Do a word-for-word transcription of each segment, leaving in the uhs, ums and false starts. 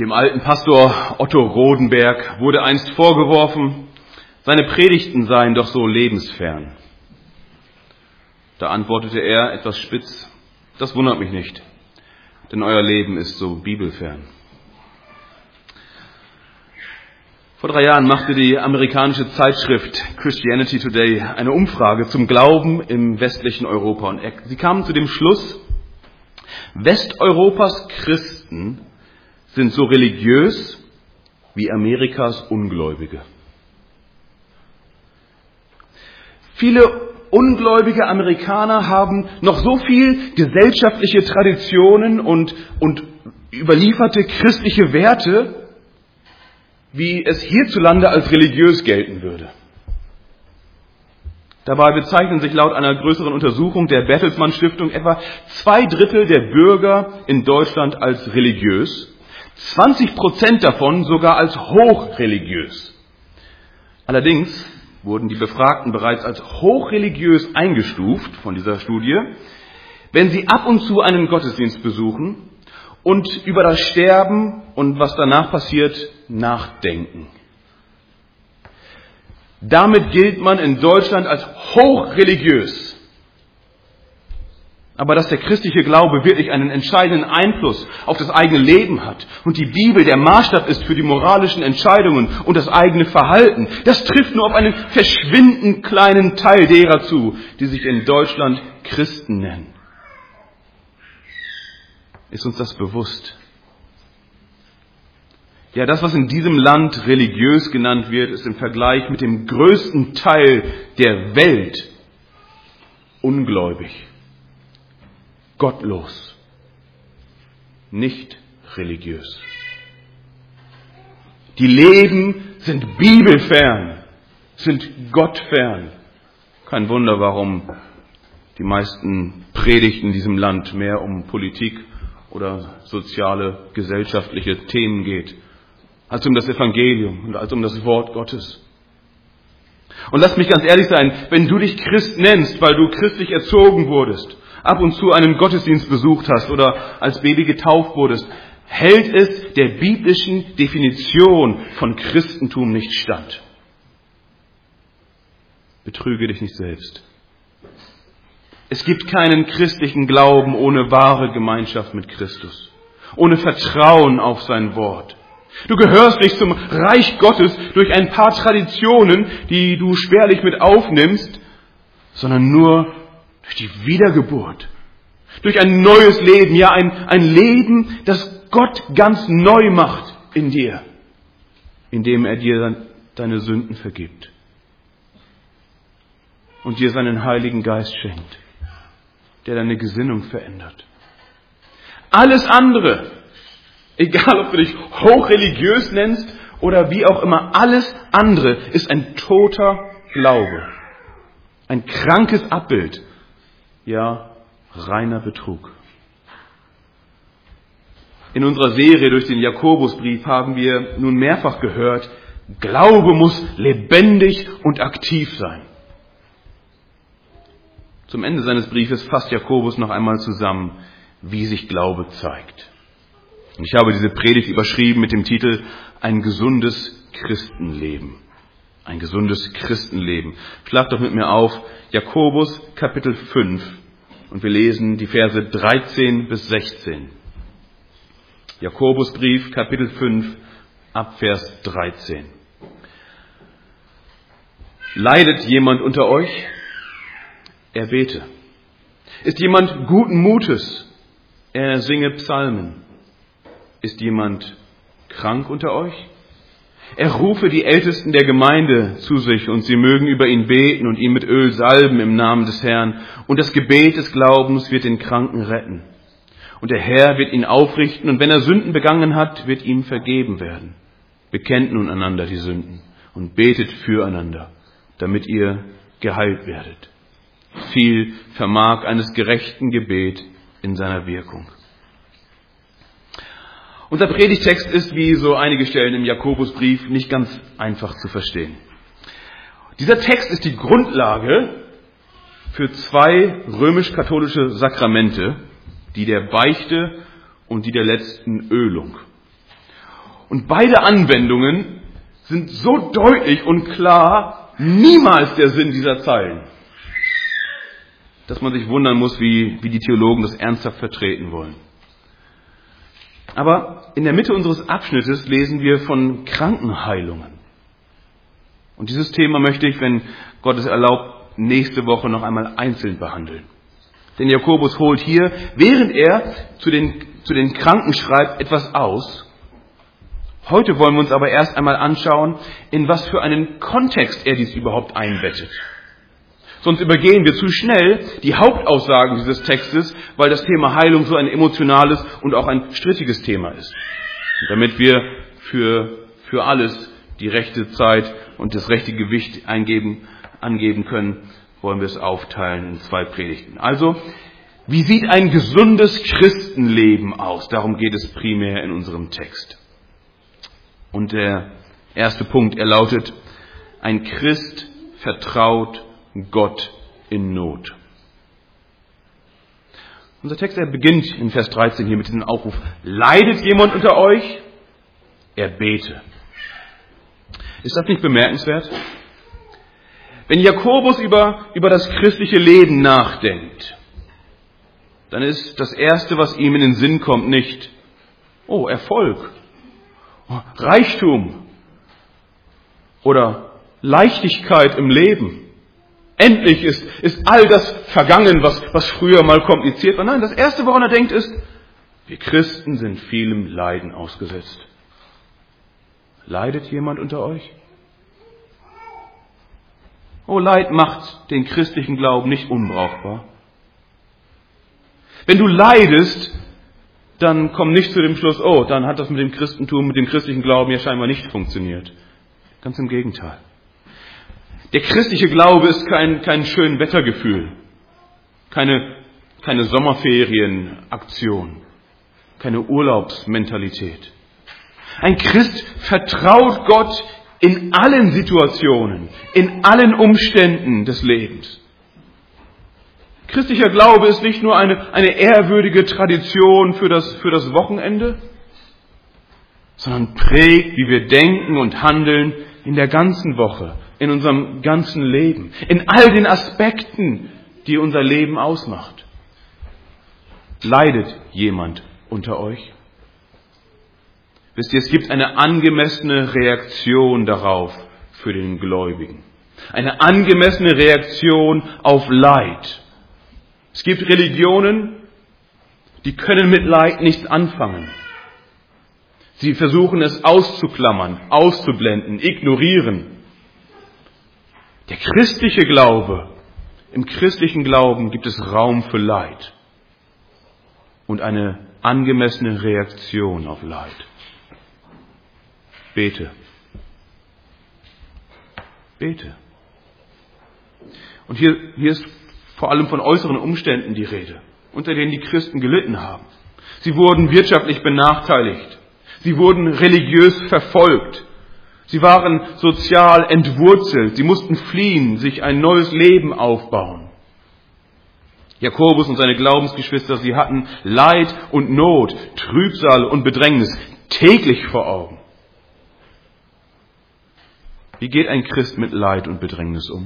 Dem alten Pastor Otto Rodenberg wurde einst vorgeworfen, seine Predigten seien doch so lebensfern. Da antwortete er etwas spitz: Das wundert mich nicht, denn euer Leben ist so bibelfern. Vor drei Jahren machte die amerikanische Zeitschrift Christianity Today eine Umfrage zum Glauben im westlichen Europa. Und sie kamen zu dem Schluss, Westeuropas Christen sind so religiös wie Amerikas Ungläubige. Viele ungläubige Amerikaner haben noch so viel gesellschaftliche Traditionen und, und überlieferte christliche Werte, wie es hierzulande als religiös gelten würde. Dabei bezeichnen sich laut einer größeren Untersuchung der Bertelsmann Stiftung etwa zwei Drittel der Bürger in Deutschland als religiös, zwanzig Prozent davon sogar als hochreligiös. Allerdings wurden die Befragten bereits als hochreligiös eingestuft von dieser Studie, wenn sie ab und zu einen Gottesdienst besuchen und über das Sterben und was danach passiert nachdenken. Damit gilt man in Deutschland als hochreligiös. Aber dass der christliche Glaube wirklich einen entscheidenden Einfluss auf das eigene Leben hat und die Bibel der Maßstab ist für die moralischen Entscheidungen und das eigene Verhalten, das trifft nur auf einen verschwindend kleinen Teil derer zu, die sich in Deutschland Christen nennen. Ist uns das bewusst? Ja, das, was in diesem Land religiös genannt wird, ist im Vergleich mit dem größten Teil der Welt ungläubig, gottlos, nicht religiös. Die Leben sind bibelfern, sind gottfern. Kein Wunder, warum die meisten Predigten in diesem Land mehr um Politik oder soziale, gesellschaftliche Themen geht, als um das Evangelium und als um das Wort Gottes. Und lass mich ganz ehrlich sein, wenn du dich Christ nennst, weil du christlich erzogen wurdest, ab und zu einen Gottesdienst besucht hast oder als Baby getauft wurdest, hält es der biblischen Definition von Christentum nicht stand. Betrüge dich nicht selbst. Es gibt keinen christlichen Glauben ohne wahre Gemeinschaft mit Christus, ohne Vertrauen auf sein Wort. Du gehörst nicht zum Reich Gottes durch ein paar Traditionen, die du schwerlich mit aufnimmst, sondern nur durch die Wiedergeburt, durch ein neues Leben, ja ein, ein Leben, das Gott ganz neu macht in dir, indem er dir deine Sünden vergibt und dir seinen Heiligen Geist schenkt, der deine Gesinnung verändert. Alles andere, egal ob du dich hochreligiös nennst oder wie auch immer, alles andere ist ein toter Glaube, ein krankes Abbild, ja, reiner Betrug. In unserer Serie durch den Jakobusbrief haben wir nun mehrfach gehört, Glaube muss lebendig und aktiv sein. Zum Ende seines Briefes fasst Jakobus noch einmal zusammen, wie sich Glaube zeigt. Und ich habe diese Predigt überschrieben mit dem Titel Ein gesundes Christenleben. Ein gesundes Christenleben. Schlag doch mit mir auf Jakobus Kapitel fünf und wir lesen die Verse dreizehn bis sechzehn. Jakobusbrief Kapitel fünf ab Vers dreizehn. Leidet jemand unter euch? Er bete. Ist jemand guten Mutes? Er singe Psalmen. Ist jemand krank unter euch? Er rufe die Ältesten der Gemeinde zu sich und sie mögen über ihn beten und ihn mit Öl salben im Namen des Herrn. Und das Gebet des Glaubens wird den Kranken retten. Und der Herr wird ihn aufrichten und wenn er Sünden begangen hat, wird ihm vergeben werden. Bekennt nun einander die Sünden und betet füreinander, damit ihr geheilt werdet. Viel vermag eines gerechten Gebet in seiner Wirkung. Unser Predigtext ist, wie so einige Stellen im Jakobusbrief, nicht ganz einfach zu verstehen. Dieser Text ist die Grundlage für zwei römisch-katholische Sakramente, die der Beichte und die der letzten Ölung. Und beide Anwendungen sind so deutlich und klar niemals der Sinn dieser Zeilen, dass man sich wundern muss, wie, wie die Theologen das ernsthaft vertreten wollen. Aber in der Mitte unseres Abschnittes lesen wir von Krankenheilungen. Und dieses Thema möchte ich, wenn Gott es erlaubt, nächste Woche noch einmal einzeln behandeln. Denn Jakobus holt hier, während er zu den, zu den Kranken schreibt, etwas aus. Heute wollen wir uns aber erst einmal anschauen, in was für einen Kontext er dies überhaupt einbettet. Sonst übergehen wir zu schnell die Hauptaussagen dieses Textes, weil das Thema Heilung so ein emotionales und auch ein strittiges Thema ist. Und damit wir für, für alles die rechte Zeit und das rechte Gewicht eingeben, angeben können, wollen wir es aufteilen in zwei Predigten. Also, wie sieht ein gesundes Christenleben aus? Darum geht es primär in unserem Text. Und der erste Punkt, er lautet, ein Christ vertraut Gott in Not. Unser Text, er beginnt in Vers dreizehn hier mit diesem Aufruf, leidet jemand unter euch? Er bete. Ist das nicht bemerkenswert? Wenn Jakobus über, über das christliche Leben nachdenkt, dann ist das Erste, was ihm in den Sinn kommt, nicht, oh, Erfolg, oh, Reichtum oder Leichtigkeit im Leben. Endlich ist, ist all das vergangen, was, was früher mal kompliziert war. Nein, das Erste, woran er denkt, ist, wir Christen sind vielem Leiden ausgesetzt. Leidet jemand unter euch? Oh, Leid macht den christlichen Glauben nicht unbrauchbar. Wenn du leidest, dann komm nicht zu dem Schluss, oh, dann hat das mit dem Christentum, mit dem christlichen Glauben ja scheinbar nicht funktioniert. Ganz im Gegenteil. Der christliche Glaube ist kein, kein schön Wettergefühl, keine, keine Sommerferienaktion, keine Urlaubsmentalität. Ein Christ vertraut Gott in allen Situationen, in allen Umständen des Lebens. Christlicher Glaube ist nicht nur eine, eine ehrwürdige Tradition für das, für das Wochenende, sondern prägt, wie wir denken und handeln in der ganzen Woche, in unserem ganzen Leben, in all den Aspekten, die unser Leben ausmacht. Leidet jemand unter euch? Wisst ihr, es gibt eine angemessene Reaktion darauf für den Gläubigen. Eine angemessene Reaktion auf Leid. Es gibt Religionen, die können mit Leid nichts anfangen. Sie versuchen es auszuklammern, auszublenden, ignorieren. Der christliche Glaube, im christlichen Glauben gibt es Raum für Leid und eine angemessene Reaktion auf Leid. Bete. Bete. Und hier, hier ist vor allem von äußeren Umständen die Rede, unter denen die Christen gelitten haben. Sie wurden wirtschaftlich benachteiligt. Sie wurden religiös verfolgt. Sie waren sozial entwurzelt. Sie mussten fliehen, sich ein neues Leben aufbauen. Jakobus und seine Glaubensgeschwister, sie hatten Leid und Not, Trübsal und Bedrängnis täglich vor Augen. Wie geht ein Christ mit Leid und Bedrängnis um?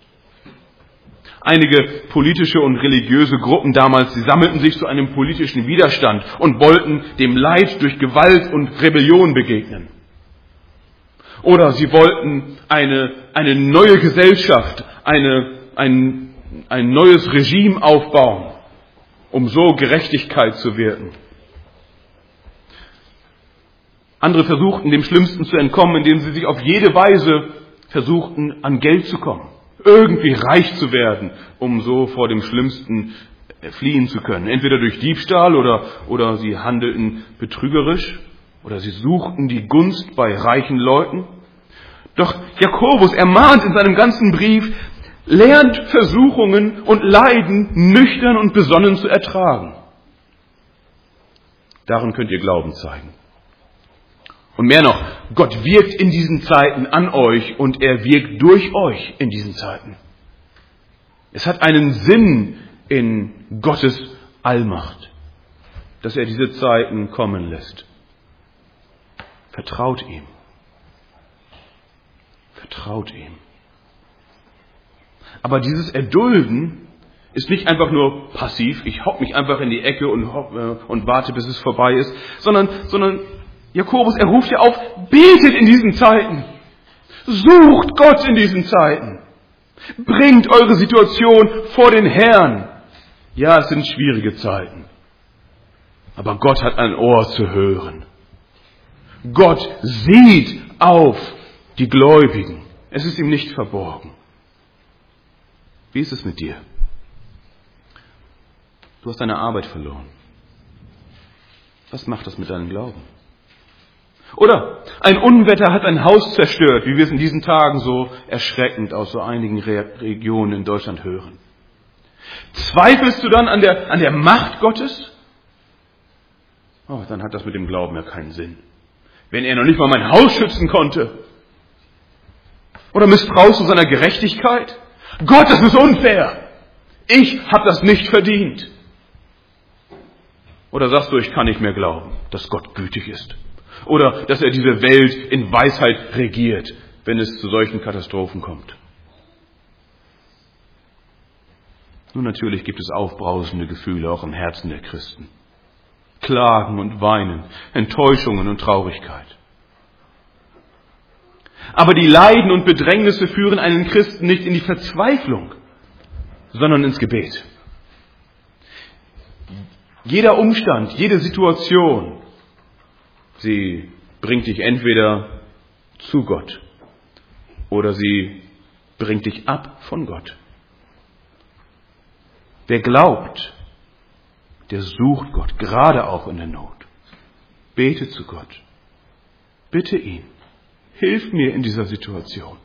Einige politische und religiöse Gruppen damals, sie sammelten sich zu einem politischen Widerstand und wollten dem Leid durch Gewalt und Rebellion begegnen. Oder sie wollten eine, eine neue Gesellschaft, eine, ein, ein neues Regime aufbauen, um so Gerechtigkeit zu wirken. Andere versuchten, dem Schlimmsten zu entkommen, indem sie sich auf jede Weise versuchten, an Geld zu kommen. Irgendwie reich zu werden, um so vor dem Schlimmsten fliehen zu können. Entweder durch Diebstahl oder, oder sie handelten betrügerisch oder sie suchten die Gunst bei reichen Leuten. Doch Jakobus ermahnt in seinem ganzen Brief, lernt Versuchungen und Leiden nüchtern und besonnen zu ertragen. Darin könnt ihr Glauben zeigen. Und mehr noch, Gott wirkt in diesen Zeiten an euch und er wirkt durch euch in diesen Zeiten. Es hat einen Sinn in Gottes Allmacht, dass er diese Zeiten kommen lässt. Vertraut ihm. Vertraut ihm. Aber dieses Erdulden ist nicht einfach nur passiv, ich hock mich einfach in die Ecke und, hock, äh, und warte, bis es vorbei ist, sondern, sondern Jakobus, er ruft ja auf, betet in diesen Zeiten. Sucht Gott in diesen Zeiten. Bringt eure Situation vor den Herrn. Ja, es sind schwierige Zeiten. Aber Gott hat ein Ohr zu hören. Gott sieht auf die Gläubigen. Es ist ihm nicht verborgen. Wie ist es mit dir? Du hast deine Arbeit verloren. Was macht das mit deinem Glauben? Oder ein Unwetter hat ein Haus zerstört, wie wir es in diesen Tagen so erschreckend aus so einigen Re- Regionen in Deutschland hören. Zweifelst du dann an der, an der Macht Gottes? Oh, dann hat das mit dem Glauben ja keinen Sinn. Wenn er noch nicht mal mein Haus schützen konnte. Oder misstraust du seiner Gerechtigkeit? Gott, das ist unfair. Ich habe das nicht verdient. Oder sagst du, ich kann nicht mehr glauben, dass Gott gütig ist. Oder dass er diese Welt in Weisheit regiert, wenn es zu solchen Katastrophen kommt. Nun, natürlich gibt es aufbrausende Gefühle auch im Herzen der Christen. Klagen und Weinen, Enttäuschungen und Traurigkeit. Aber die Leiden und Bedrängnisse führen einen Christen nicht in die Verzweiflung, sondern ins Gebet. Jeder Umstand, jede Situation, sie bringt dich entweder zu Gott oder sie bringt dich ab von Gott. Wer glaubt, der sucht Gott, gerade auch in der Not. Bete zu Gott. Bitte ihn. Hilf mir in dieser Situation.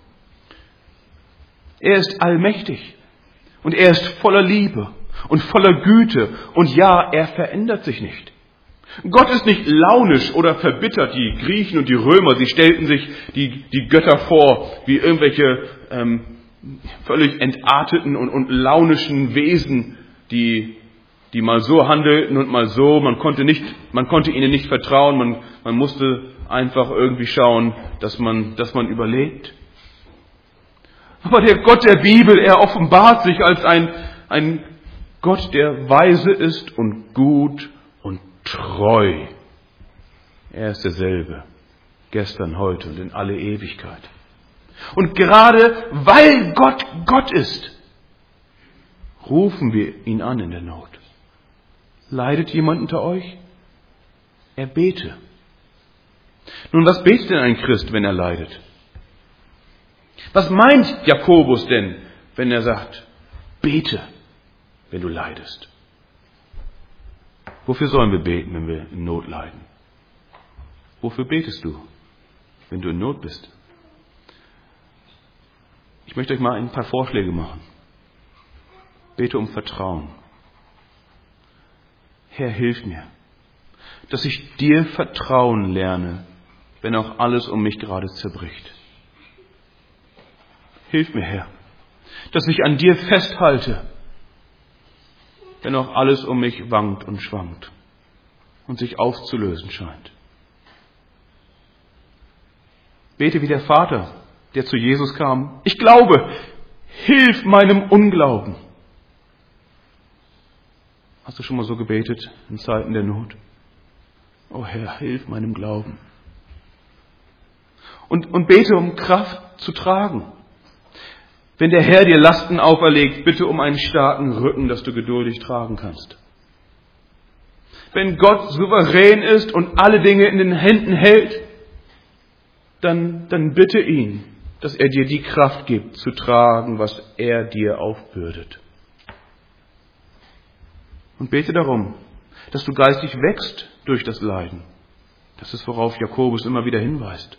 Er ist allmächtig und er ist voller Liebe und voller Güte und ja, er verändert sich nicht. Gott ist nicht launisch oder verbittert. Die Griechen und die Römer, sie stellten sich die, die Götter vor wie irgendwelche ähm, völlig entarteten und, und launischen Wesen, die, die mal so handelten und mal so. Man konnte nicht, man konnte ihnen nicht vertrauen. Man, man musste einfach irgendwie schauen, dass man, dass man überlebt. Aber der Gott der Bibel, er offenbart sich als ein, ein Gott, der weise ist und gut und treu. Er ist derselbe, gestern, heute und in alle Ewigkeit. Und gerade weil Gott Gott ist, rufen wir ihn an in der Not. Leidet jemand unter euch? Er bete. Nun, was betet denn ein Christ, wenn er leidet? Was meint Jakobus denn, wenn er sagt, bete, wenn du leidest? Wofür sollen wir beten, wenn wir in Not leiden? Wofür betest du, wenn du in Not bist? Ich möchte euch mal ein paar Vorschläge machen. Bete um Vertrauen. Herr, hilf mir, dass ich dir vertrauen lerne, wenn auch alles um mich gerade zerbricht. Hilf mir, Herr, dass ich an dir festhalte, wenn auch alles um mich wankt und schwankt und sich aufzulösen scheint. Bete wie der Vater, der zu Jesus kam. Ich glaube, hilf meinem Unglauben. Hast du schon mal so gebetet in Zeiten der Not? Oh Herr, hilf meinem Glauben. Und, und bete um Kraft zu tragen. Wenn der Herr dir Lasten auferlegt, bitte um einen starken Rücken, dass du geduldig tragen kannst. Wenn Gott souverän ist und alle Dinge in den Händen hält, dann, dann bitte ihn, dass er dir die Kraft gibt, zu tragen, was er dir aufbürdet. Und bete darum, dass du geistig wächst durch das Leiden. Das ist, worauf Jakobus immer wieder hinweist.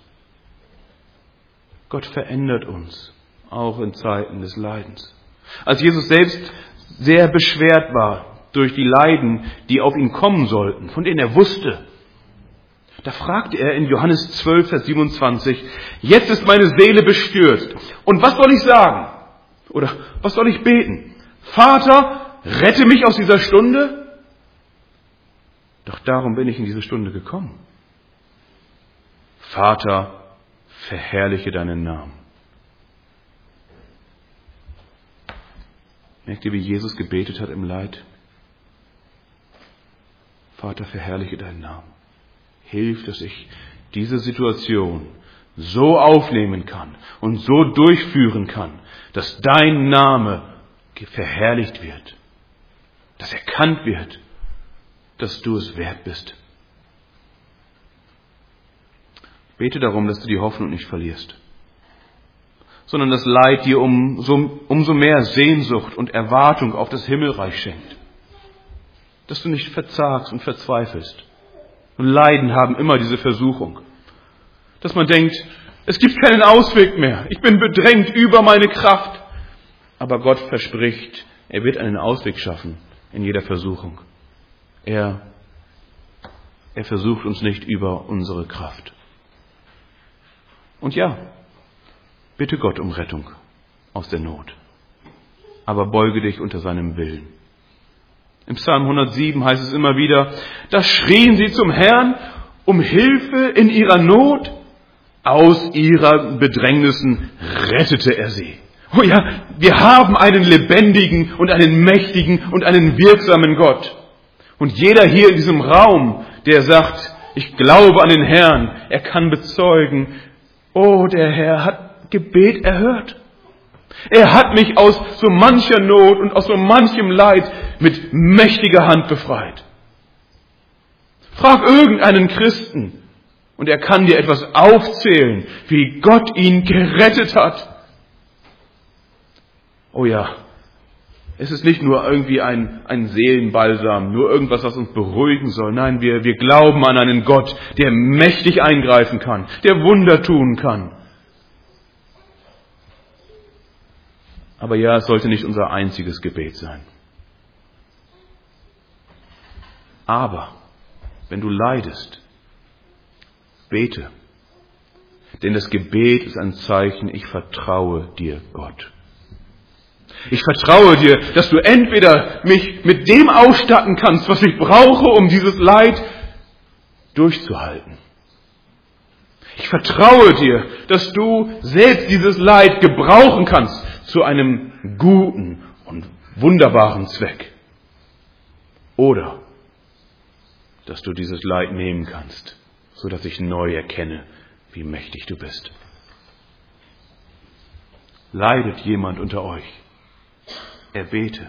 Gott verändert uns, auch in Zeiten des Leidens. Als Jesus selbst sehr beschwert war durch die Leiden, die auf ihn kommen sollten, von denen er wusste, da fragte er in Johannes zwölf, Vers siebenundzwanzig, jetzt ist meine Seele bestürzt. Und was soll ich sagen? Oder was soll ich beten? Vater, rette mich aus dieser Stunde? Doch darum bin ich in diese Stunde gekommen. Vater, verherrliche deinen Namen. Merkt ihr, wie Jesus gebetet hat im Leid? Vater, verherrliche deinen Namen. Hilf, dass ich diese Situation so aufnehmen kann und so durchführen kann, dass dein Name verherrlicht wird, dass erkannt wird, dass du es wert bist. Bete darum, dass du die Hoffnung nicht verlierst, sondern das Leid dir umso, umso mehr Sehnsucht und Erwartung auf das Himmelreich schenkt. Dass du nicht verzagst und verzweifelst. Und Leiden haben immer diese Versuchung. Dass man denkt, es gibt keinen Ausweg mehr. Ich bin bedrängt über meine Kraft. Aber Gott verspricht, er wird einen Ausweg schaffen in jeder Versuchung. Er, er versucht uns nicht über unsere Kraft. Und ja, bitte Gott um Rettung aus der Not. Aber beuge dich unter seinem Willen. Im Psalm hundertsieben heißt es immer wieder, da schrien sie zum Herrn um Hilfe in ihrer Not. Aus ihrer Bedrängnissen rettete er sie. Oh ja, wir haben einen lebendigen und einen mächtigen und einen wirksamen Gott. Und jeder hier in diesem Raum, der sagt, ich glaube an den Herrn, er kann bezeugen, oh, der Herr hat Gebet erhört. Er hat mich aus so mancher Not und aus so manchem Leid mit mächtiger Hand befreit. Frag irgendeinen Christen und er kann dir etwas aufzählen, wie Gott ihn gerettet hat. Oh ja, es ist nicht nur irgendwie ein, ein Seelenbalsam, nur irgendwas, was uns beruhigen soll. Nein, wir, wir glauben an einen Gott, der mächtig eingreifen kann, der Wunder tun kann. Aber ja, es sollte nicht unser einziges Gebet sein. Aber wenn du leidest, bete. Denn das Gebet ist ein Zeichen, ich vertraue dir, Gott. Ich vertraue dir, dass du entweder mich mit dem ausstatten kannst, was ich brauche, um dieses Leid durchzuhalten. Ich vertraue dir, dass du selbst dieses Leid gebrauchen kannst zu einem guten und wunderbaren Zweck. Oder dass du dieses Leid nehmen kannst, so dass ich neu erkenne, wie mächtig du bist. Leidet jemand unter euch? Er bete.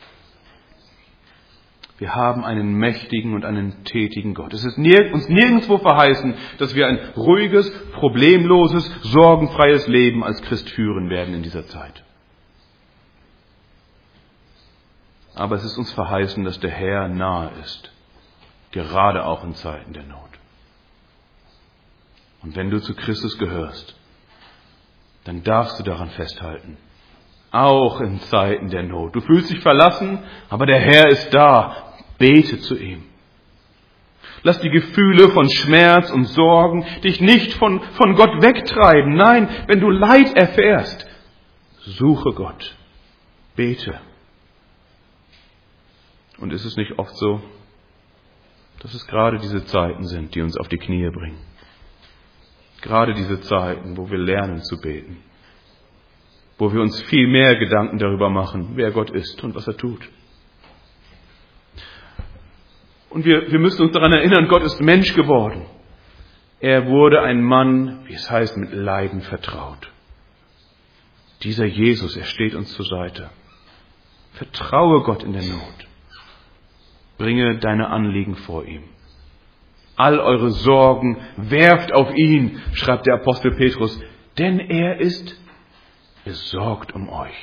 Wir haben einen mächtigen und einen tätigen Gott. Es ist uns nirgendwo verheißen, dass wir ein ruhiges, problemloses, sorgenfreies Leben als Christ führen werden in dieser Zeit. Aber es ist uns verheißen, dass der Herr nahe ist, gerade auch in Zeiten der Not. Und wenn du zu Christus gehörst, dann darfst du daran festhalten. Auch in Zeiten der Not. Du fühlst dich verlassen, aber der Herr ist da. Bete zu ihm. Lass die Gefühle von Schmerz und Sorgen dich nicht von, von Gott wegtreiben. Nein, wenn du Leid erfährst, suche Gott. Bete. Und ist es nicht oft so, dass es gerade diese Zeiten sind, die uns auf die Knie bringen? Gerade diese Zeiten, wo wir lernen zu beten. Wo wir uns viel mehr Gedanken darüber machen, wer Gott ist und was er tut. Und wir, wir müssen uns daran erinnern, Gott ist Mensch geworden. Er wurde ein Mann, wie es heißt, mit Leiden vertraut. Dieser Jesus, er steht uns zur Seite. Vertraue Gott in der Not. Bringe deine Anliegen vor ihm. All eure Sorgen werft auf ihn, schreibt der Apostel Petrus, denn er ist besorgt um euch.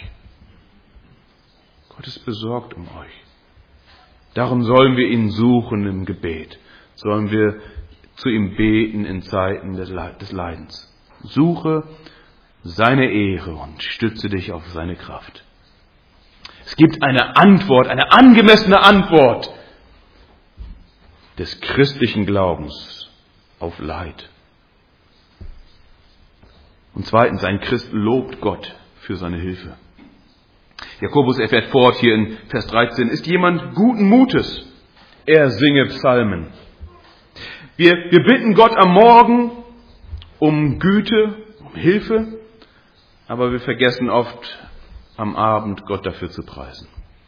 Gott ist besorgt um euch. Darum sollen wir ihn suchen im Gebet. Sollen wir zu ihm beten in Zeiten des Leidens. Suche seine Ehre und stütze dich auf seine Kraft. Es gibt eine Antwort, eine angemessene Antwort des christlichen Glaubens auf Leid. Und zweitens, ein Christ lobt Gott für seine Hilfe. Jakobus erfährt fort hier in Vers dreizehn, ist jemand guten Mutes, er singe Psalmen. Wir, wir bitten Gott am Morgen, um Güte, um Hilfe, aber wir vergessen oft am Abend Gott dafür zu preisen.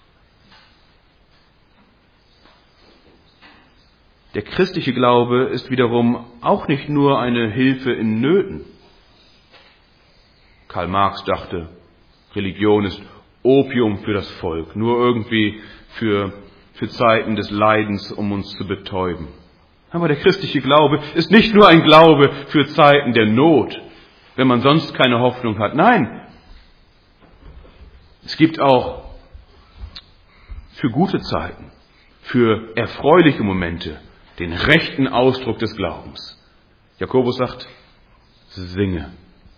Der christliche Glaube ist wiederum auch nicht nur eine Hilfe in Nöten. Karl Marx dachte, Religion ist Opium für das Volk, nur irgendwie für, für Zeiten des Leidens, um uns zu betäuben. Aber der christliche Glaube ist nicht nur ein Glaube für Zeiten der Not, wenn man sonst keine Hoffnung hat. Nein, es gibt auch für gute Zeiten, für erfreuliche Momente den rechten Ausdruck des Glaubens. Jakobus sagt, singe.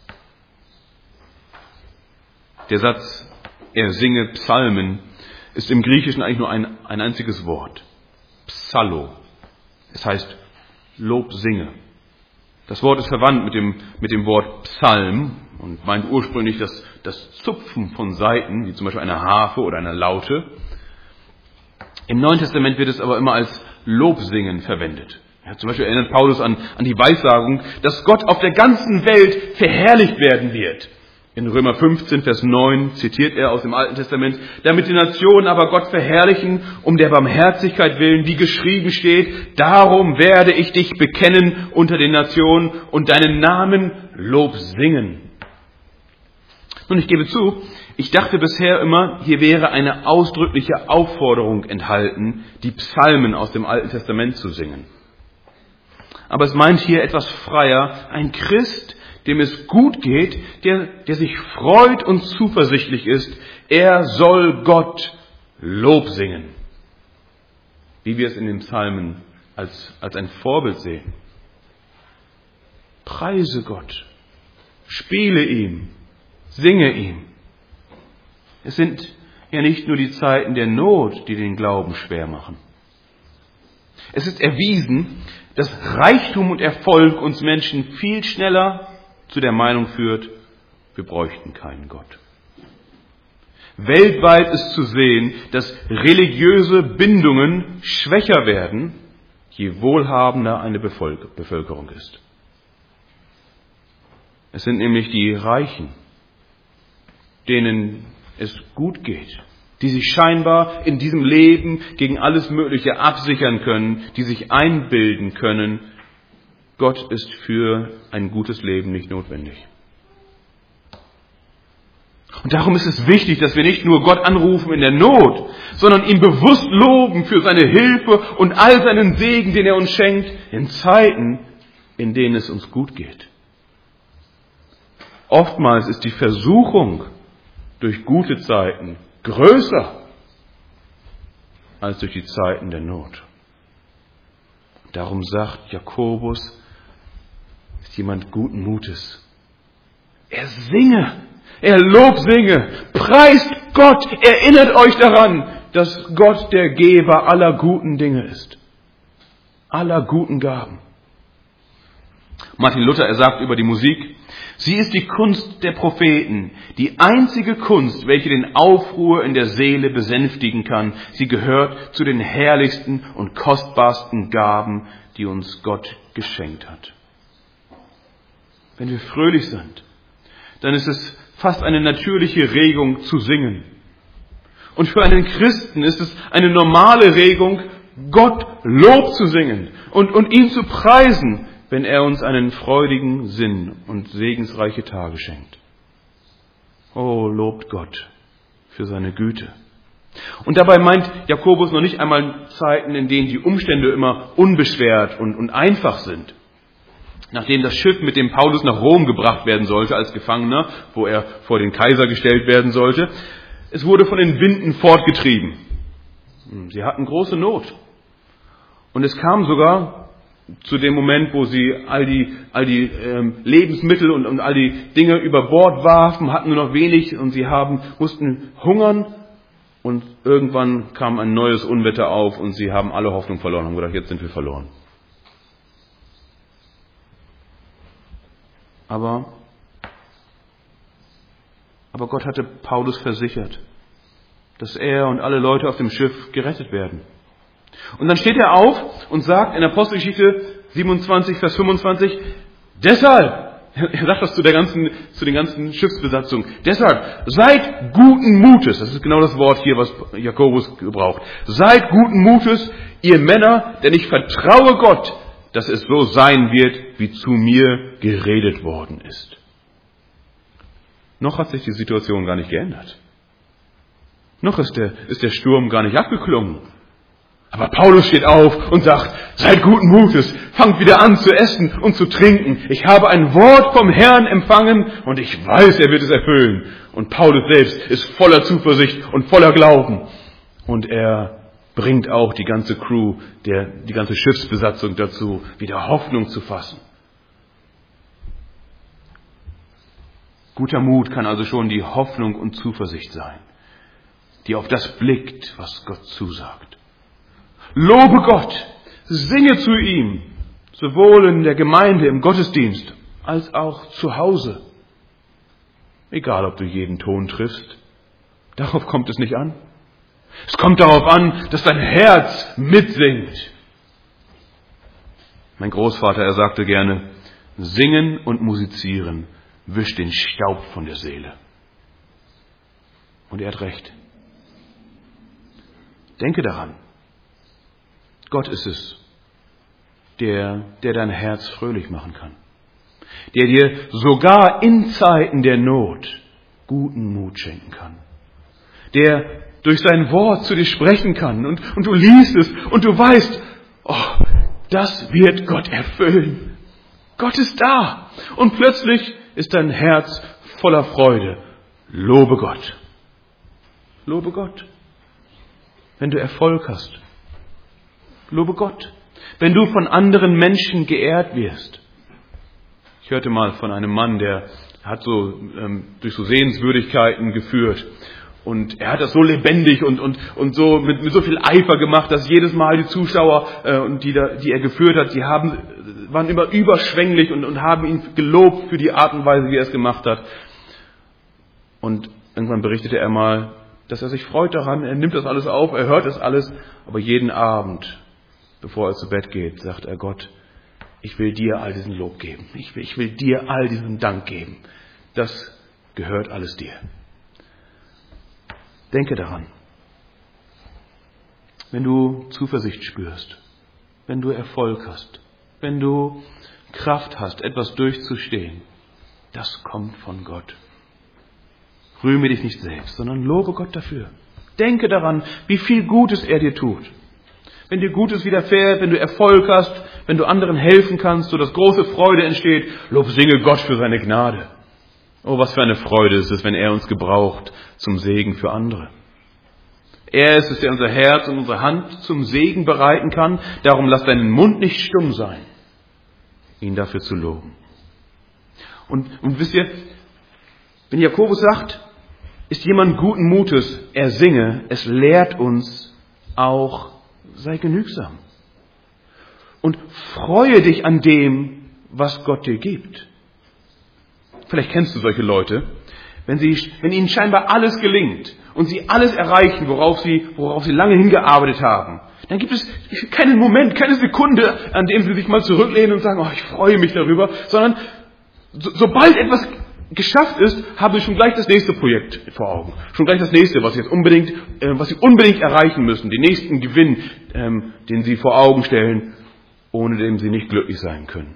Der Satz, er singe Psalmen, ist im Griechischen eigentlich nur ein, ein einziges Wort. Psallo. Es heißt Lob singe. Das Wort ist verwandt mit dem, mit dem Wort Psalm und meint ursprünglich das, das Zupfen von Saiten, wie zum Beispiel einer Harfe oder einer Laute. Im Neuen Testament wird es aber immer als Lobsingen verwendet. Ja, zum Beispiel erinnert Paulus an, an die Weissagung, dass Gott auf der ganzen Welt verherrlicht werden wird. In Römer fünfzehn, Vers neun zitiert er aus dem Alten Testament, damit die Nationen aber Gott verherrlichen, um der Barmherzigkeit willen, wie geschrieben steht, darum werde ich dich bekennen unter den Nationen und deinen Namen Lob singen. Nun, ich gebe zu, ich dachte bisher immer, hier wäre eine ausdrückliche Aufforderung enthalten, die Psalmen aus dem Alten Testament zu singen. Aber es meint hier etwas freier, ein Christ, dem es gut geht, der, der sich freut und zuversichtlich ist, er soll Gott Lob singen. Wie wir es in den Psalmen als, als ein Vorbild sehen. Preise Gott, spiele ihm, singe ihm. Es sind ja nicht nur die Zeiten der Not, die den Glauben schwer machen. Es ist erwiesen, dass Reichtum und Erfolg uns Menschen viel schneller zu der Meinung führt, wir bräuchten keinen Gott. Weltweit ist zu sehen, dass religiöse Bindungen schwächer werden, je wohlhabender eine Bevölkerung ist. Es sind nämlich die Reichen, denen es gut geht, die sich scheinbar in diesem Leben gegen alles Mögliche absichern können, die sich einbilden können, Gott ist für ein gutes Leben nicht notwendig. Und darum ist es wichtig, dass wir nicht nur Gott anrufen in der Not, sondern ihn bewusst loben für seine Hilfe und all seinen Segen, den er uns schenkt, in Zeiten, in denen es uns gut geht. Oftmals ist die Versuchung durch gute Zeiten größer als durch die Zeiten der Not. Darum sagt Jakobus, ist jemand guten Mutes. Er singe, er lobsinge, preist Gott, erinnert euch daran, dass Gott der Geber aller guten Dinge ist. Aller guten Gaben. Martin Luther, er sagt über die Musik, sie ist die Kunst der Propheten, die einzige Kunst, welche den Aufruhr in der Seele besänftigen kann. Sie gehört zu den herrlichsten und kostbarsten Gaben, die uns Gott geschenkt hat. Wenn wir fröhlich sind, dann ist es fast eine natürliche Regung zu singen. Und für einen Christen ist es eine normale Regung, Gott Lob zu singen und, und ihn zu preisen, wenn er uns einen freudigen Sinn und segensreiche Tage schenkt. Oh, lobt Gott für seine Güte. Und dabei meint Jakobus noch nicht einmal Zeiten, in denen die Umstände immer unbeschwert und, und einfach sind. Nachdem das Schiff mit dem Paulus nach Rom gebracht werden sollte als Gefangener, wo er vor den Kaiser gestellt werden sollte, es wurde von den Winden fortgetrieben. Sie hatten große Not. Und es kam sogar zu dem Moment, wo sie all die, all die ähm, Lebensmittel und, und all die Dinge über Bord warfen, hatten nur noch wenig und sie haben, mussten hungern. Und irgendwann kam ein neues Unwetter auf und sie haben alle Hoffnung verloren und haben gedacht, jetzt sind wir verloren. Aber, aber Gott hatte Paulus versichert, dass er und alle Leute auf dem Schiff gerettet werden. Und dann steht er auf und sagt in Apostelgeschichte siebenundzwanzig, Vers fünfundzwanzig, deshalb Er sagt das zu der ganzen, zu den ganzen Schiffsbesatzungen. Deshalb, seid guten Mutes. Das ist genau das Wort hier, was Jakobus gebraucht. Seid guten Mutes, ihr Männer, denn ich vertraue Gott, dass es so sein wird, wie zu mir geredet worden ist. Noch hat sich die Situation gar nicht geändert. Noch ist der, ist der Sturm gar nicht abgeklungen. Aber Paulus steht auf und sagt, seid guten Mutes, fangt wieder an zu essen und zu trinken. Ich habe ein Wort vom Herrn empfangen und ich weiß, er wird es erfüllen. Und Paulus selbst ist voller Zuversicht und voller Glauben. Und er bringt auch die ganze Crew, der, die ganze Schiffsbesatzung dazu, wieder Hoffnung zu fassen. Guter Mut kann also schon die Hoffnung und Zuversicht sein, die auf das blickt, was Gott zusagt. Lobe Gott, singe zu ihm, sowohl in der Gemeinde, im Gottesdienst, als auch zu Hause. Egal, ob du jeden Ton triffst, darauf kommt es nicht an. Es kommt darauf an, dass dein Herz mitsingt. Mein Großvater, er sagte gerne, singen und musizieren wischt den Staub von der Seele. Und er hat recht. Denke daran. Gott ist es, der, der dein Herz fröhlich machen kann. Der dir sogar in Zeiten der Not guten Mut schenken kann. Der durch sein Wort zu dir sprechen kann und, und du liest es und du weißt, oh, das wird Gott erfüllen. Gott ist da und plötzlich ist dein Herz voller Freude. Lobe Gott. Lobe Gott. Wenn du Erfolg hast. Lobe Gott. Wenn du von anderen Menschen geehrt wirst. Ich hörte mal von einem Mann, der hat so ähm, durch so Sehenswürdigkeiten geführt. Und er hat das so lebendig und, und, und so mit, mit so viel Eifer gemacht, dass jedes Mal die Zuschauer, äh, und die, da, die er geführt hat, die haben, waren immer überschwänglich und, und haben ihn gelobt für die Art und Weise, wie er es gemacht hat. Und irgendwann berichtete er mal, dass er sich freut daran, er nimmt das alles auf, er hört das alles, aber jeden Abend, bevor er zu Bett geht, sagt er, Gott, ich will dir all diesen Lob geben. Ich will, ich will dir all diesen Dank geben. Das gehört alles dir. Denke daran. Wenn du Zuversicht spürst, wenn du Erfolg hast, wenn du Kraft hast, etwas durchzustehen, das kommt von Gott. Rühme dich nicht selbst, sondern lobe Gott dafür. Denke daran, wie viel Gutes er dir tut. Wenn dir Gutes widerfährt, wenn du Erfolg hast, wenn du anderen helfen kannst, so dass große Freude entsteht, lob, singe Gott für seine Gnade. Oh, was für eine Freude ist es, wenn er uns gebraucht zum Segen für andere. Er ist es, der unser Herz und unsere Hand zum Segen bereiten kann. Darum lass deinen Mund nicht stumm sein, ihn dafür zu loben. Und, und wisst ihr, wenn Jakobus sagt, ist jemand guten Mutes, er singe, es lehrt uns auch, sei genügsam. Und freue dich an dem, was Gott dir gibt. Vielleicht kennst du solche Leute, wenn, sie, wenn ihnen scheinbar alles gelingt und sie alles erreichen, worauf sie, worauf sie lange hingearbeitet haben, dann gibt es keinen Moment, keine Sekunde, an dem sie sich mal zurücklehnen und sagen, oh, ich freue mich darüber, sondern so, sobald etwas geschafft ist, haben sie schon gleich das nächste Projekt vor Augen. Schon gleich das nächste, was sie jetzt unbedingt, äh, was sie unbedingt erreichen müssen, den nächsten Gewinn, ähm, den sie vor Augen stellen, ohne dem sie nicht glücklich sein können.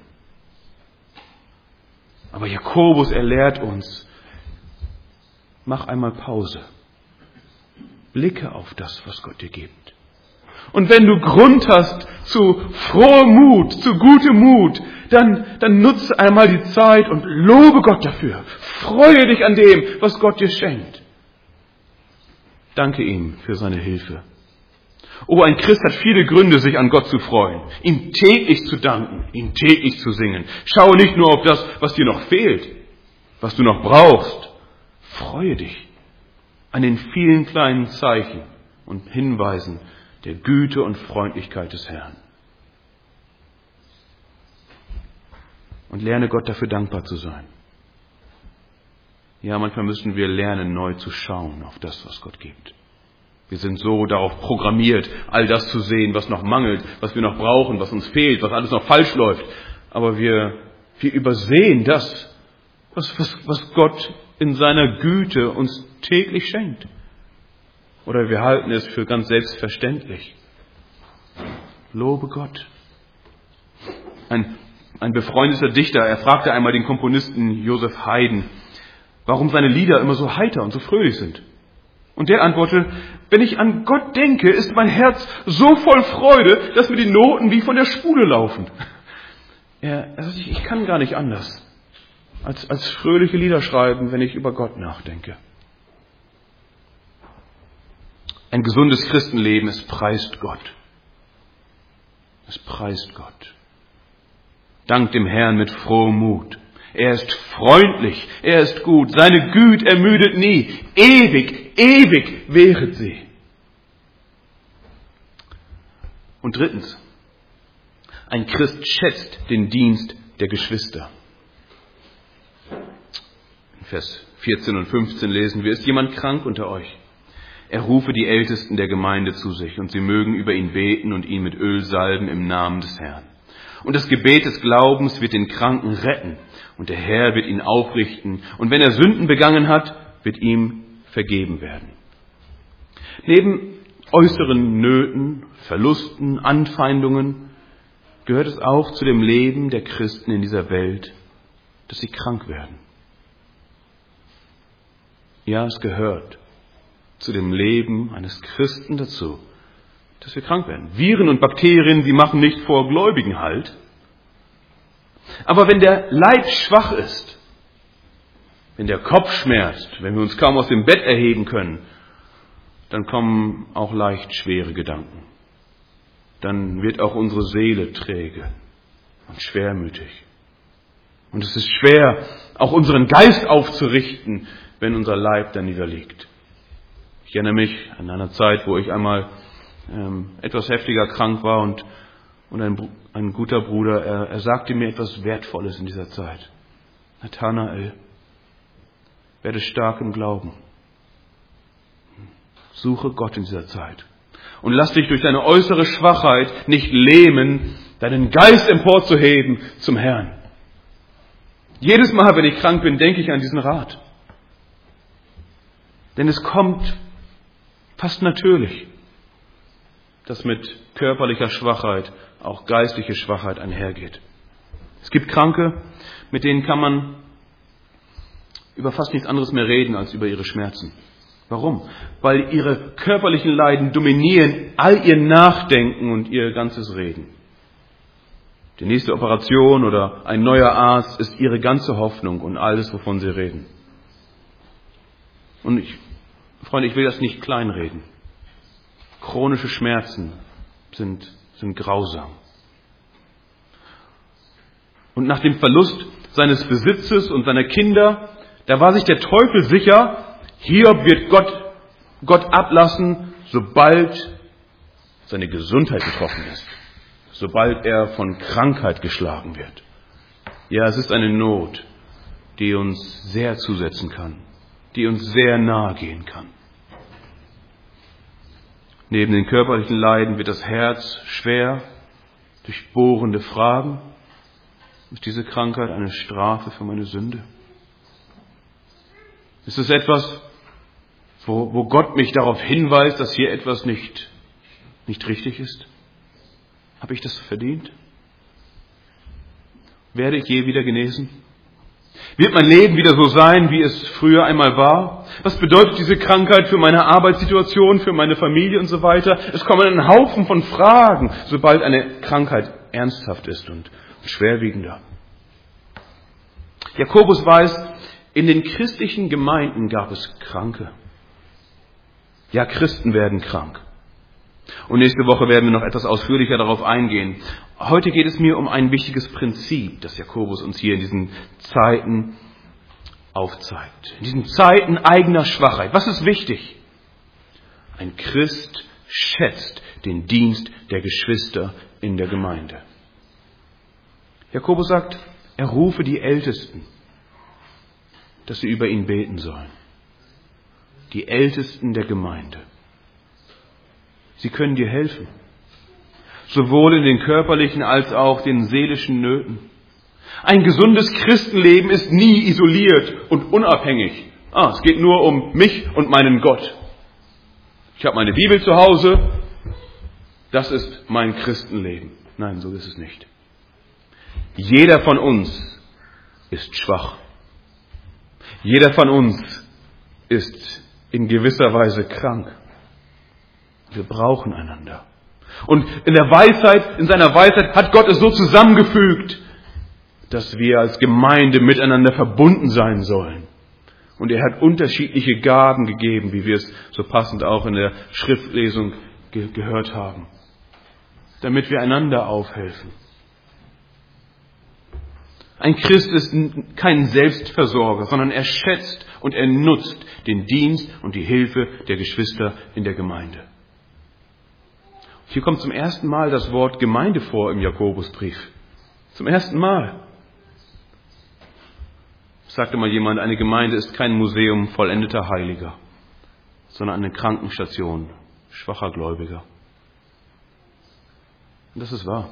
Aber Jakobus, er lehrt uns, mach einmal Pause. Blicke auf das, was Gott dir gibt. Und wenn du Grund hast zu frohem Mut, zu gutem Mut, dann, dann nutze einmal die Zeit und lobe Gott dafür. Freue dich an dem, was Gott dir schenkt. Danke ihm für seine Hilfe. Oh, ein Christ hat viele Gründe, sich an Gott zu freuen, ihm täglich zu danken, ihm täglich zu singen. Schaue nicht nur auf das, was dir noch fehlt, was du noch brauchst. Freue dich an den vielen kleinen Zeichen und Hinweisen der Güte und Freundlichkeit des Herrn. Und lerne Gott dafür dankbar zu sein. Ja, manchmal müssen wir lernen, neu zu schauen auf das, was Gott gibt. Wir sind so darauf programmiert, all das zu sehen, was noch mangelt, was wir noch brauchen, was uns fehlt, was alles noch falsch läuft. Aber wir Wir übersehen das, was, was, was Gott in seiner Güte uns täglich schenkt. Oder wir halten es für ganz selbstverständlich. Lobe Gott. Ein, ein befreundeter Dichter, er fragte einmal den Komponisten Joseph Haydn, warum seine Lieder immer so heiter und so fröhlich sind. Und der antwortete, wenn ich an Gott denke, ist mein Herz so voll Freude, dass mir die Noten wie von der Spule laufen. Er, er sagt, ich kann gar nicht anders, als, als fröhliche Lieder schreiben, wenn ich über Gott nachdenke. Ein gesundes Christenleben, es preist Gott. Es preist Gott. Dank dem Herrn mit frohem Mut. Er ist freundlich, er ist gut, seine Güte ermüdet nie. Ewig, ewig wäret sie. Und drittens, ein Christ schätzt den Dienst der Geschwister. In Vers vierzehn und fünfzehn lesen wir, ist jemand krank unter euch? Er rufe die Ältesten der Gemeinde zu sich und sie mögen über ihn beten und ihn mit Öl salben im Namen des Herrn. Und das Gebet des Glaubens wird den Kranken retten und der Herr wird ihn aufrichten und wenn er Sünden begangen hat, wird ihm vergeben werden. Neben äußeren Nöten, Verlusten, Anfeindungen gehört es auch zu dem Leben der Christen in dieser Welt, dass sie krank werden. Ja, es gehört zu dem Leben eines Christen dazu, dass wir krank werden. Viren und Bakterien, die machen nicht vor Gläubigen Halt. Aber wenn der Leib schwach ist, wenn der Kopf schmerzt, wenn wir uns kaum aus dem Bett erheben können, dann kommen auch leicht schwere Gedanken. Dann wird auch unsere Seele träge und schwermütig. Und es ist schwer, auch unseren Geist aufzurichten, wenn unser Leib dann niederliegt. Ich erinnere mich an eine Zeit, wo ich einmal ähm, etwas heftiger krank war und, und ein, ein guter Bruder, er, er sagte mir etwas Wertvolles in dieser Zeit. Nathanael, werde stark im Glauben. Suche Gott in dieser Zeit. Und lass dich durch deine äußere Schwachheit nicht lähmen, deinen Geist emporzuheben zum Herrn. Jedes Mal, wenn ich krank bin, denke ich an diesen Rat. Denn es kommt fast natürlich, dass mit körperlicher Schwachheit auch geistliche Schwachheit einhergeht. Es gibt Kranke, mit denen kann man über fast nichts anderes mehr reden als über ihre Schmerzen. Warum? Weil ihre körperlichen Leiden dominieren all ihr Nachdenken und ihr ganzes Reden. Die nächste Operation oder ein neuer Arzt ist ihre ganze Hoffnung und alles, wovon sie reden. Und ich, Freunde, ich will das nicht kleinreden. Chronische Schmerzen sind, sind grausam. Und nach dem Verlust seines Besitzes und seiner Kinder, da war sich der Teufel sicher, Hiob wird Gott, Gott ablassen, sobald seine Gesundheit getroffen ist. Sobald er von Krankheit geschlagen wird. Ja, es ist eine Not, die uns sehr zusetzen kann, die uns sehr nahe gehen kann. Neben den körperlichen Leiden wird das Herz schwer durch bohrende Fragen. Ist diese Krankheit eine Strafe für meine Sünde? Ist es etwas, wo, wo Gott mich darauf hinweist, dass hier etwas nicht, nicht richtig ist? Habe ich das verdient? Werde ich je wieder genesen? Wird mein Leben wieder so sein, wie es früher einmal war? Was bedeutet diese Krankheit für meine Arbeitssituation, für meine Familie und so weiter? Es kommen ein Haufen von Fragen, sobald eine Krankheit ernsthaft ist und schwerwiegender. Jakobus weiß, in den christlichen Gemeinden gab es Kranke. Ja, Christen werden krank. Und nächste Woche werden wir noch etwas ausführlicher darauf eingehen. Heute geht es mir um ein wichtiges Prinzip, das Jakobus uns hier in diesen Zeiten aufzeigt. In diesen Zeiten eigener Schwachheit. Was ist wichtig? Ein Christ schätzt den Dienst der Geschwister in der Gemeinde. Jakobus sagt, er rufe die Ältesten, dass sie über ihn beten sollen. Die Ältesten der Gemeinde. Sie können dir helfen. Sowohl in den körperlichen als auch den seelischen Nöten. Ein gesundes Christenleben ist nie isoliert und unabhängig. Ah, es geht nur um mich und meinen Gott. Ich habe meine Bibel zu Hause. Das ist mein Christenleben. Nein, so ist es nicht. Jeder von uns ist schwach. Jeder von uns ist in gewisser Weise krank. Wir brauchen einander. Und in der Weisheit, in seiner Weisheit hat Gott es so zusammengefügt, dass wir als Gemeinde miteinander verbunden sein sollen. Und er hat unterschiedliche Gaben gegeben, wie wir es so passend auch in der Schriftlesung ge- gehört haben, damit wir einander aufhelfen. Ein Christ ist kein Selbstversorger, sondern er schätzt und er nutzt den Dienst und die Hilfe der Geschwister in der Gemeinde. Hier kommt zum ersten Mal das Wort Gemeinde vor im Jakobusbrief. Zum ersten Mal. Sagte mal jemand, eine Gemeinde ist kein Museum vollendeter Heiliger, sondern eine Krankenstation schwacher Gläubiger. Und das ist wahr.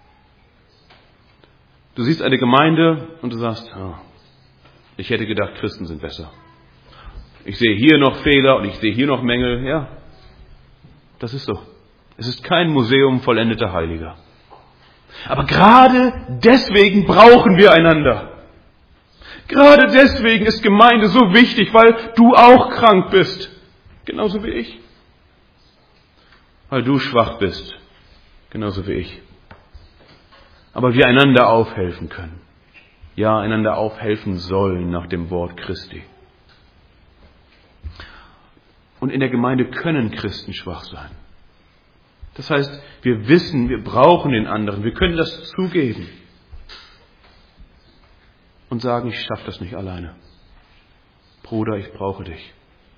Du siehst eine Gemeinde und du sagst, oh, ich hätte gedacht, Christen sind besser. Ich sehe hier noch Fehler und ich sehe hier noch Mängel. Ja, das ist so. Es ist kein Museum vollendeter Heiliger. Aber gerade deswegen brauchen wir einander. Gerade deswegen ist Gemeinde so wichtig, weil du auch krank bist. Genauso wie ich. Weil du schwach bist. Genauso wie ich. Aber wir einander aufhelfen können. Ja, einander aufhelfen sollen nach dem Wort Christi. Und in der Gemeinde können Christen schwach sein. Das heißt, wir wissen, wir brauchen den anderen. Wir können das zugeben. Und sagen, ich schaffe das nicht alleine. Bruder, ich brauche dich.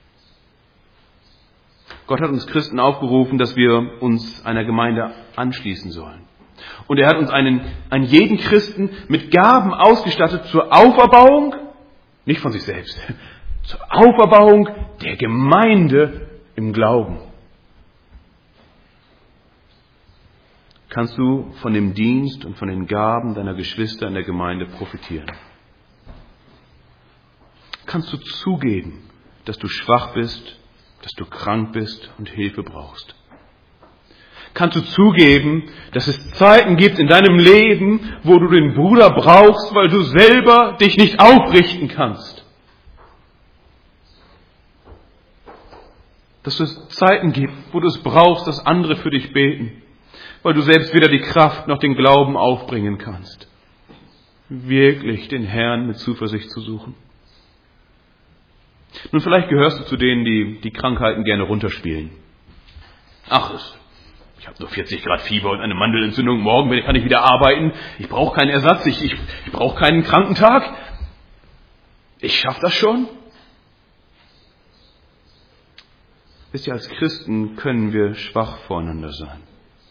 Gott hat uns Christen aufgerufen, dass wir uns einer Gemeinde anschließen sollen. Und er hat uns einen, einen jeden Christen mit Gaben ausgestattet zur Auferbauung, nicht von sich selbst, zur Auferbauung der Gemeinde im Glauben. Kannst du von dem Dienst und von den Gaben deiner Geschwister in der Gemeinde profitieren? Kannst du zugeben, dass du schwach bist, dass du krank bist und Hilfe brauchst? Kannst du zugeben, dass es Zeiten gibt in deinem Leben, wo du den Bruder brauchst, weil du selber dich nicht aufrichten kannst? Dass es Zeiten gibt, wo du es brauchst, dass andere für dich beten, weil du selbst weder die Kraft noch den Glauben aufbringen kannst. Wirklich den Herrn mit Zuversicht zu suchen. Nun, vielleicht gehörst du zu denen, die die Krankheiten gerne runterspielen. Ach, ich habe nur vierzig Grad Fieber und eine Mandelentzündung. Morgen kann ich wieder arbeiten. Ich brauche keinen Ersatz. Ich, ich, ich brauche keinen Krankentag. Ich schaffe das schon. Wisst ihr, als Christen können wir schwach voreinander sein.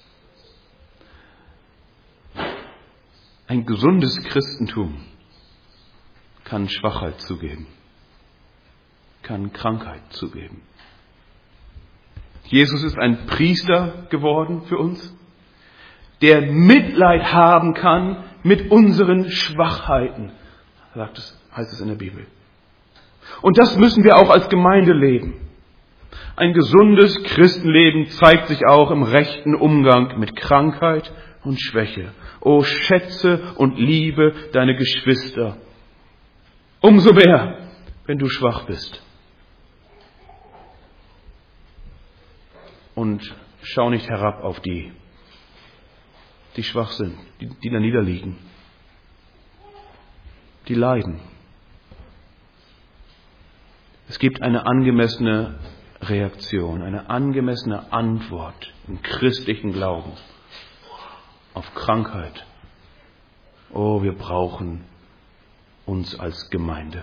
Ein gesundes Christentum kann Schwachheit zugeben, kann Krankheit zugeben. Jesus ist ein Priester geworden für uns, der Mitleid haben kann mit unseren Schwachheiten, sagt es, heißt es in der Bibel. Und das müssen wir auch als Gemeinde leben. Ein gesundes Christenleben zeigt sich auch im rechten Umgang mit Krankheit und Schwäche. O schätze und liebe deine Geschwister. Umso mehr, wenn du schwach bist. Und schau nicht herab auf die, die schwach sind, die, die da niederliegen, die leiden. Es gibt eine angemessene Reaktion, eine angemessene Antwort im christlichen Glauben auf Krankheit. Oh, wir brauchen uns als Gemeinde.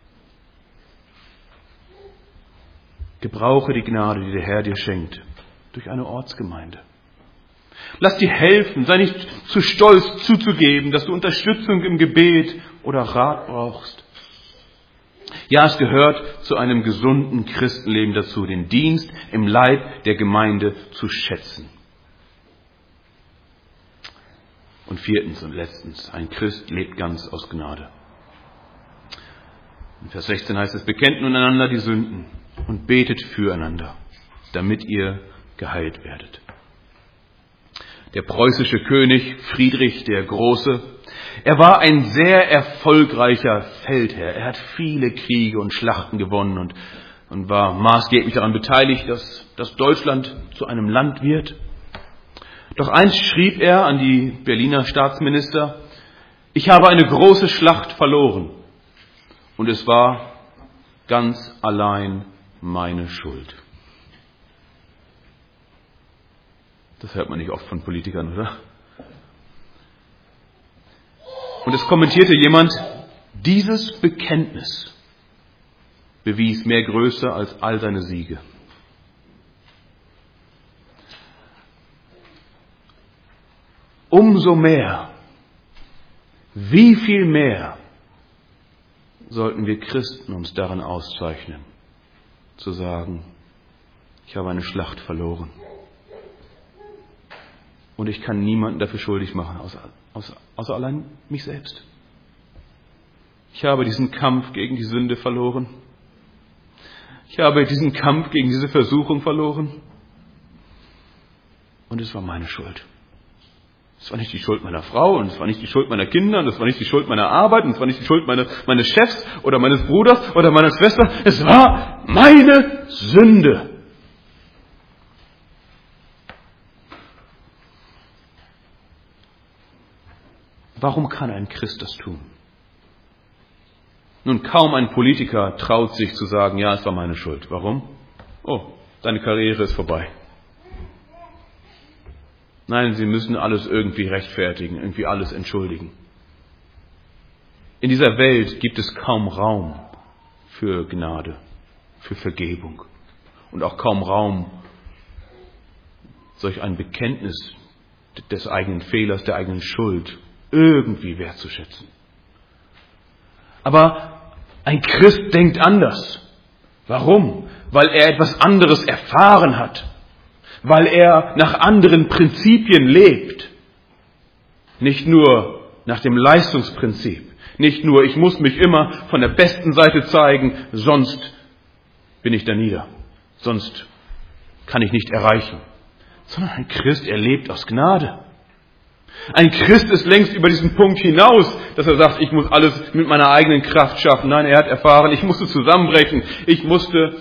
Gebrauche die Gnade, die der Herr dir schenkt, durch eine Ortsgemeinde. Lass dir helfen, sei nicht zu stolz zuzugeben, dass du Unterstützung im Gebet oder Rat brauchst. Ja, es gehört zu einem gesunden Christenleben dazu, den Dienst im Leib der Gemeinde zu schätzen. Und viertens und letztens, ein Christ lebt ganz aus Gnade. In Vers sechzehn heißt es, bekennt nun einander die Sünden und betet füreinander, damit ihr geheilt werdet. Der preußische König Friedrich der Große, er war ein sehr erfolgreicher Feldherr. Er hat viele Kriege und Schlachten gewonnen und, und war maßgeblich daran beteiligt, dass, dass Deutschland zu einem Land wird. Doch einst schrieb er an die Berliner Staatsminister, ich habe eine große Schlacht verloren und es war ganz allein meine Schuld. Das hört man nicht oft von Politikern, oder? Und es kommentierte jemand, dieses Bekenntnis bewies mehr Größe als all seine Siege. Umso mehr, wie viel mehr sollten wir Christen uns darin auszeichnen, zu sagen, ich habe eine Schlacht verloren. Und ich kann niemanden dafür schuldig machen, außer, außer, außer allein mich selbst. Ich habe diesen Kampf gegen die Sünde verloren. Ich habe diesen Kampf gegen diese Versuchung verloren. Und es war meine Schuld. Es war nicht die Schuld meiner Frau und es war nicht die Schuld meiner Kinder und es war nicht die Schuld meiner Arbeit und es war nicht die Schuld meiner, meines Chefs oder meines Bruders oder meiner Schwester. Es war meine Sünde. Warum kann ein Christ das tun? Nun, kaum ein Politiker traut sich zu sagen, ja, es war meine Schuld. Warum? Oh, deine Karriere ist vorbei. Nein, sie müssen alles irgendwie rechtfertigen, irgendwie alles entschuldigen. In dieser Welt gibt es kaum Raum für Gnade, für Vergebung und auch kaum Raum, solch ein Bekenntnis des eigenen Fehlers, der eigenen Schuld irgendwie wertzuschätzen. Aber ein Christ denkt anders. Warum? Weil er etwas anderes erfahren hat. Weil er nach anderen Prinzipien lebt. Nicht nur nach dem Leistungsprinzip. Nicht nur, ich muss mich immer von der besten Seite zeigen, sonst bin ich da nieder. Sonst kann ich nicht erreichen. Sondern ein Christ, er lebt aus Gnade. Ein Christ ist längst über diesen Punkt hinaus, dass er sagt, ich muss alles mit meiner eigenen Kraft schaffen. Nein, er hat erfahren, ich musste zusammenbrechen. Ich musste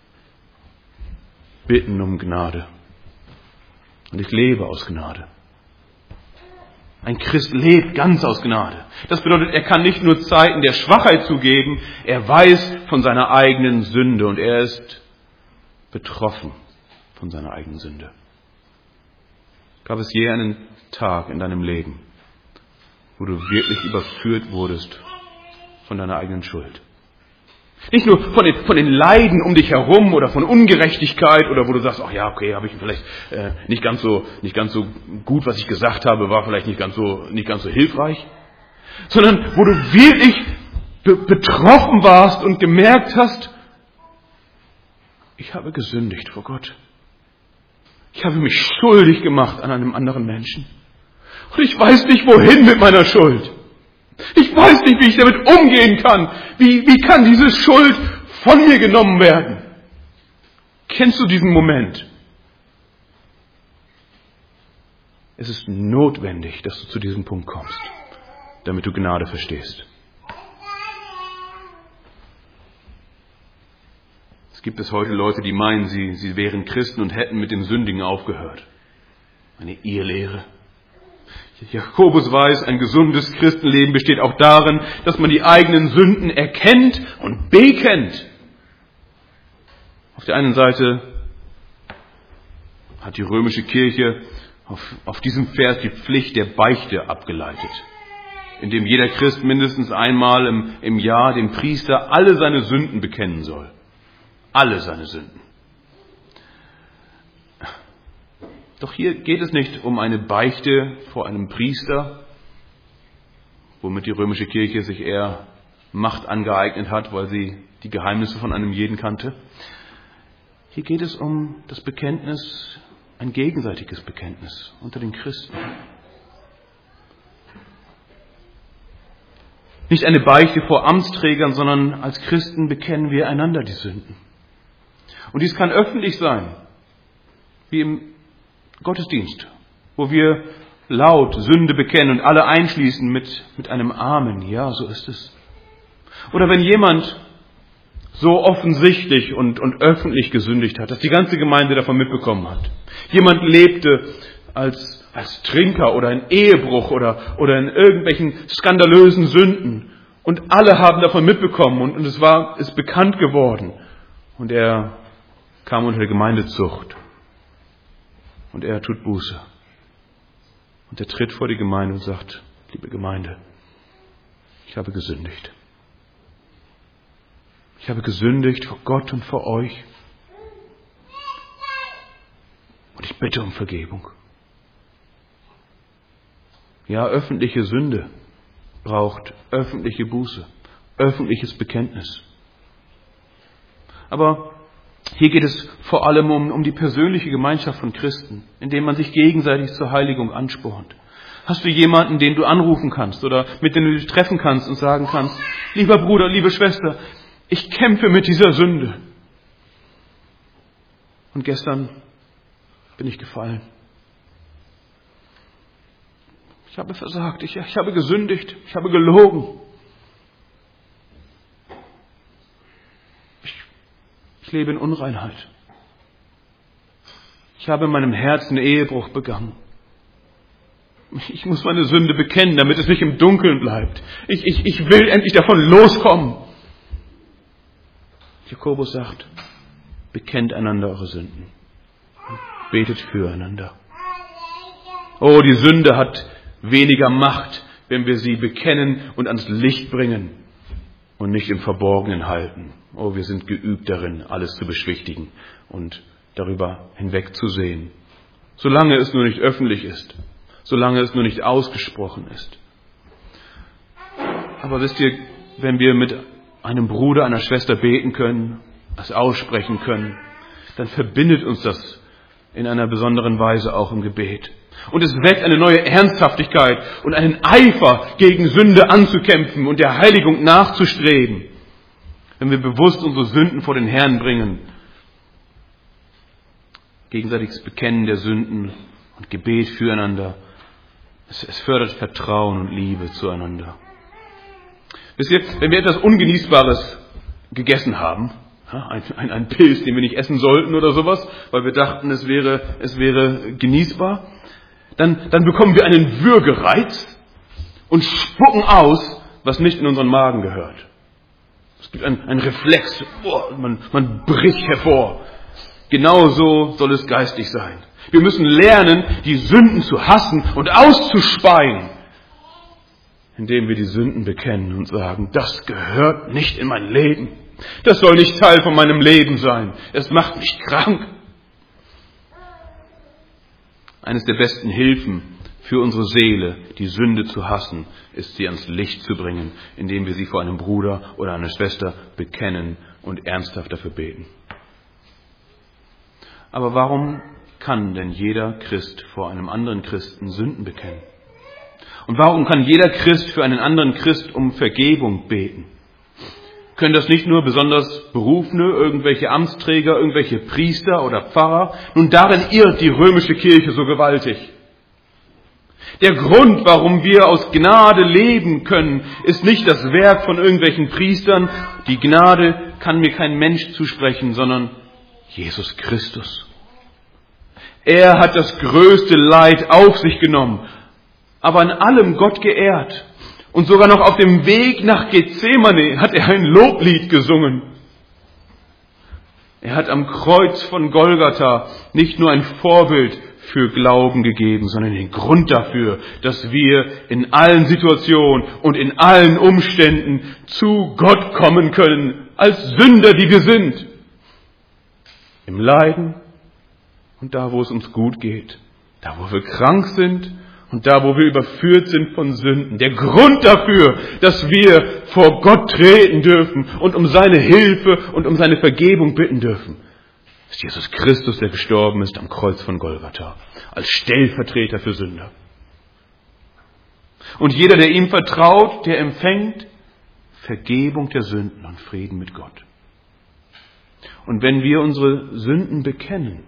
bitten um Gnade. Und ich lebe aus Gnade. Ein Christ lebt ganz aus Gnade. Das bedeutet, er kann nicht nur Zeiten der Schwachheit zugeben, er weiß von seiner eigenen Sünde und er ist betroffen von seiner eigenen Sünde. Gab es je einen Tag in deinem Leben, wo du wirklich überführt wurdest von deiner eigenen Schuld? Nicht nur von den, von den Leiden um dich herum oder von Ungerechtigkeit oder wo du sagst, ach ja, okay, habe ich vielleicht äh, nicht ganz so nicht ganz so gut, was ich gesagt habe, war vielleicht nicht ganz so nicht ganz so hilfreich, sondern wo du wirklich be- betroffen warst und gemerkt hast, ich habe gesündigt vor Gott. Ich habe mich schuldig gemacht an einem anderen Menschen. Und ich weiß nicht, wohin mit meiner Schuld. Ich weiß nicht, wie ich damit umgehen kann. Wie, wie kann diese Schuld von mir genommen werden? Kennst du diesen Moment? Es ist notwendig, dass du zu diesem Punkt kommst, damit du Gnade verstehst. Es gibt es heute Leute, die meinen, sie, sie wären Christen und hätten mit dem Sündigen aufgehört. Eine Irrlehre. Jakobus weiß, ein gesundes Christenleben besteht auch darin, dass man die eigenen Sünden erkennt und bekennt. Auf der einen Seite hat die römische Kirche auf, auf diesem Vers die Pflicht der Beichte abgeleitet, indem jeder Christ mindestens einmal im, im Jahr dem Priester alle seine Sünden bekennen soll. Alle seine Sünden. Doch hier geht es nicht um eine Beichte vor einem Priester, womit die römische Kirche sich eher Macht angeeignet hat, weil sie die Geheimnisse von einem jeden kannte. Hier geht es um das Bekenntnis, ein gegenseitiges Bekenntnis unter den Christen. Nicht eine Beichte vor Amtsträgern, sondern als Christen bekennen wir einander die Sünden. Und dies kann öffentlich sein, wie im Gottesdienst, wo wir laut Sünde bekennen und alle einschließen mit, mit einem Amen. Ja, so ist es. Oder wenn jemand so offensichtlich und, und öffentlich gesündigt hat, dass die ganze Gemeinde davon mitbekommen hat. Jemand lebte als, als Trinker oder in Ehebruch oder, oder in irgendwelchen skandalösen Sünden. Und alle haben davon mitbekommen und, und es war, ist bekannt geworden. Und er kam unter die Gemeindezucht. Und er tut Buße. Und er tritt vor die Gemeinde und sagt, liebe Gemeinde, ich habe gesündigt. Ich habe gesündigt vor Gott und vor euch. Und ich bitte um Vergebung. Ja, öffentliche Sünde braucht öffentliche Buße, öffentliches Bekenntnis. Aber hier geht es vor allem um, um die persönliche Gemeinschaft von Christen, indem man sich gegenseitig zur Heiligung anspornt. Hast du jemanden, den du anrufen kannst oder mit dem du dich treffen kannst und sagen kannst, lieber Bruder, liebe Schwester, ich kämpfe mit dieser Sünde. Und gestern bin ich gefallen. Ich habe versagt, ich, ich habe gesündigt, ich habe gelogen. Ich, ich lebe in Unreinheit. Ich habe in meinem Herzen Ehebruch begangen. Ich muss meine Sünde bekennen, damit es nicht im Dunkeln bleibt. Ich, ich, ich will endlich davon loskommen. Jakobus sagt, bekennt einander eure Sünden. Betet füreinander. Oh, die Sünde hat weniger Macht, wenn wir sie bekennen und ans Licht bringen und nicht im Verborgenen halten. Oh, wir sind geübt darin, alles zu beschwichtigen und darüber hinwegzusehen. Solange es nur nicht öffentlich ist, solange es nur nicht ausgesprochen ist. Aber wisst ihr, wenn wir mit einem Bruder, einer Schwester beten können, es aussprechen können, dann verbindet uns das in einer besonderen Weise auch im Gebet. Und es weckt eine neue Ernsthaftigkeit und einen Eifer, gegen Sünde anzukämpfen und der Heiligung nachzustreben. Wenn wir bewusst unsere Sünden vor den Herrn bringen. Gegenseitiges Bekennen der Sünden und Gebet füreinander. Es, es fördert Vertrauen und Liebe zueinander. Wisst ihr, wenn wir etwas Ungenießbares gegessen haben, ein, ein, ein Pilz, den wir nicht essen sollten oder sowas, weil wir dachten, es wäre, es wäre genießbar, dann, dann bekommen wir einen Würgereiz und spucken aus, was nicht in unseren Magen gehört. Es gibt einen, einen Reflex, oh, man, man bricht hervor. Genauso soll es geistig sein. Wir müssen lernen, die Sünden zu hassen und auszuspeien, indem wir die Sünden bekennen und sagen, das gehört nicht in mein Leben. Das soll nicht Teil von meinem Leben sein. Es macht mich krank. Eines der besten Hilfen für unsere Seele, die Sünde zu hassen, ist sie ans Licht zu bringen, indem wir sie vor einem Bruder oder einer Schwester bekennen und ernsthaft dafür beten. Aber warum kann denn jeder Christ vor einem anderen Christen Sünden bekennen? Und warum kann jeder Christ für einen anderen Christ um Vergebung beten? Können das nicht nur besonders Berufene, irgendwelche Amtsträger, irgendwelche Priester oder Pfarrer? Nun, darin irrt die römische Kirche so gewaltig. Der Grund, warum wir aus Gnade leben können, ist nicht das Werk von irgendwelchen Priestern. Die Gnade kann mir kein Mensch zusprechen, sondern Jesus Christus. Er hat das größte Leid auf sich genommen, aber an allem Gott geehrt. Und sogar noch auf dem Weg nach Gethsemane hat er ein Loblied gesungen. Er hat am Kreuz von Golgatha nicht nur ein Vorbild für Glauben gegeben, sondern den Grund dafür, dass wir in allen Situationen und in allen Umständen zu Gott kommen können, als Sünder, die wir sind. Im Leiden und da, wo es uns gut geht, da, wo wir krank sind, und da, wo wir überführt sind von Sünden. Der Grund dafür, dass wir vor Gott treten dürfen und um seine Hilfe und um seine Vergebung bitten dürfen, ist Jesus Christus, der gestorben ist am Kreuz von Golgatha, als Stellvertreter für Sünder. Und jeder, der ihm vertraut, der empfängt Vergebung der Sünden und Frieden mit Gott. Und wenn wir unsere Sünden bekennen,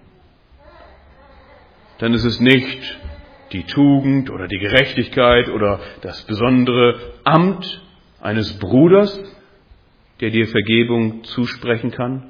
dann ist es nicht die Tugend oder die Gerechtigkeit oder das besondere Amt eines Bruders, der dir Vergebung zusprechen kann,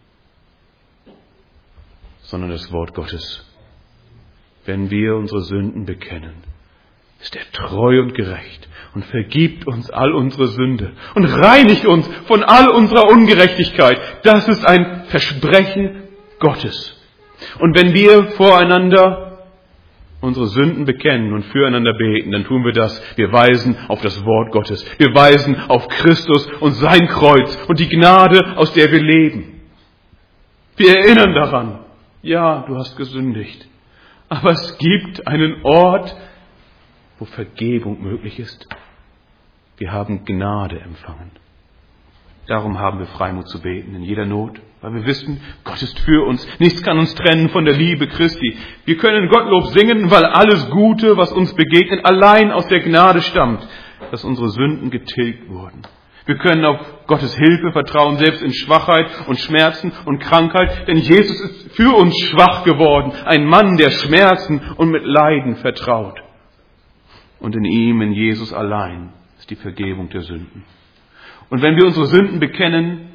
sondern das Wort Gottes. Wenn wir unsere Sünden bekennen, ist er treu und gerecht und vergibt uns all unsere Sünde und reinigt uns von all unserer Ungerechtigkeit. Das ist ein Versprechen Gottes. Und wenn wir voreinander unsere Sünden bekennen und füreinander beten, dann tun wir das. Wir weisen auf das Wort Gottes. Wir weisen auf Christus und sein Kreuz und die Gnade, aus der wir leben. Wir erinnern daran, ja, du hast gesündigt. Aber es gibt einen Ort, wo Vergebung möglich ist. Wir haben Gnade empfangen. Darum haben wir Freimut zu beten in jeder Not, weil wir wissen, Gott ist für uns. Nichts kann uns trennen von der Liebe Christi. Wir können Gottlob singen, weil alles Gute, was uns begegnet, allein aus der Gnade stammt, dass unsere Sünden getilgt wurden. Wir können auf Gottes Hilfe vertrauen, selbst in Schwachheit und Schmerzen und Krankheit, denn Jesus ist für uns schwach geworden, ein Mann, der Schmerzen und mit Leiden vertraut. Und in ihm, in Jesus allein, ist die Vergebung der Sünden. Und wenn wir unsere Sünden bekennen,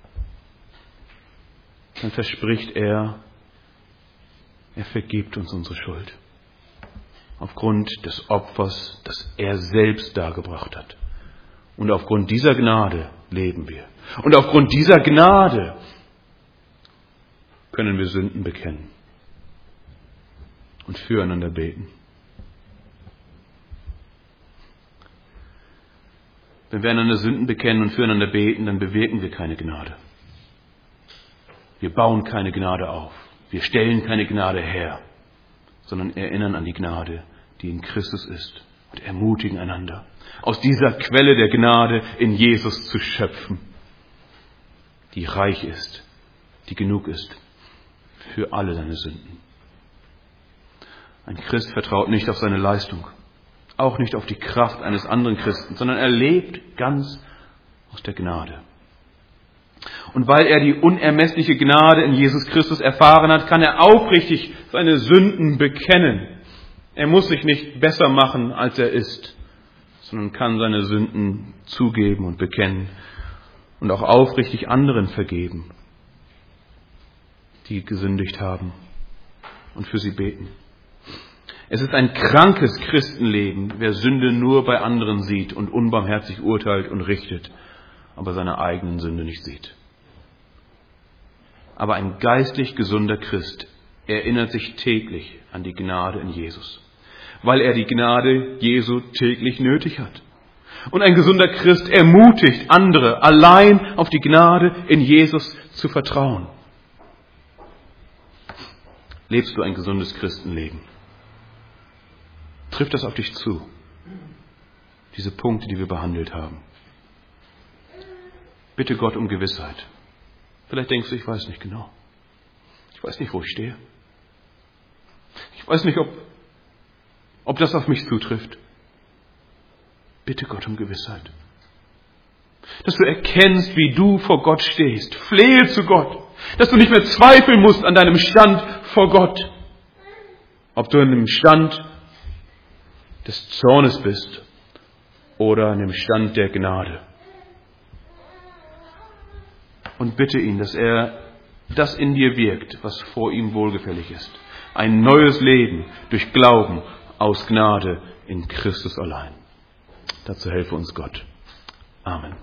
dann verspricht er, er vergibt uns unsere Schuld. Aufgrund des Opfers, das er selbst dargebracht hat. Und aufgrund dieser Gnade leben wir. Und aufgrund dieser Gnade können wir Sünden bekennen und füreinander beten. Wenn wir einander Sünden bekennen und füreinander beten, dann bewirken wir keine Gnade. Wir bauen keine Gnade auf. Wir stellen keine Gnade her, sondern erinnern an die Gnade, die in Christus ist und ermutigen einander, aus dieser Quelle der Gnade in Jesus zu schöpfen, die reich ist, die genug ist für alle seine Sünden. Ein Christ vertraut nicht auf seine Leistung, auch nicht auf die Kraft eines anderen Christen, sondern er lebt ganz aus der Gnade. Und weil er die unermessliche Gnade in Jesus Christus erfahren hat, kann er aufrichtig seine Sünden bekennen. Er muss sich nicht besser machen, als er ist, sondern kann seine Sünden zugeben und bekennen und auch aufrichtig anderen vergeben, die gesündigt haben, und für sie beten. Es ist ein krankes Christenleben, wer Sünde nur bei anderen sieht und unbarmherzig urteilt und richtet, aber seine eigenen Sünde nicht sieht. Aber ein geistlich gesunder Christ erinnert sich täglich an die Gnade in Jesus, weil er die Gnade Jesu täglich nötig hat. Und ein gesunder Christ ermutigt andere, allein auf die Gnade in Jesus zu vertrauen. Lebst du ein gesundes Christenleben? Trifft das auf dich zu? Diese Punkte, die wir behandelt haben. Bitte Gott um Gewissheit. Vielleicht denkst du, ich weiß nicht genau. Ich weiß nicht, wo ich stehe. Ich weiß nicht, ob, ob das auf mich zutrifft. Bitte Gott um Gewissheit. Dass du erkennst, wie du vor Gott stehst. Flehe zu Gott. Dass du nicht mehr zweifeln musst an deinem Stand vor Gott. Ob du an dem Stand des Zornes bist oder an dem Stand der Gnade. Und bitte ihn, dass er das in dir wirkt, was vor ihm wohlgefällig ist. Ein neues Leben durch Glauben aus Gnade in Christus allein. Dazu helfe uns Gott. Amen.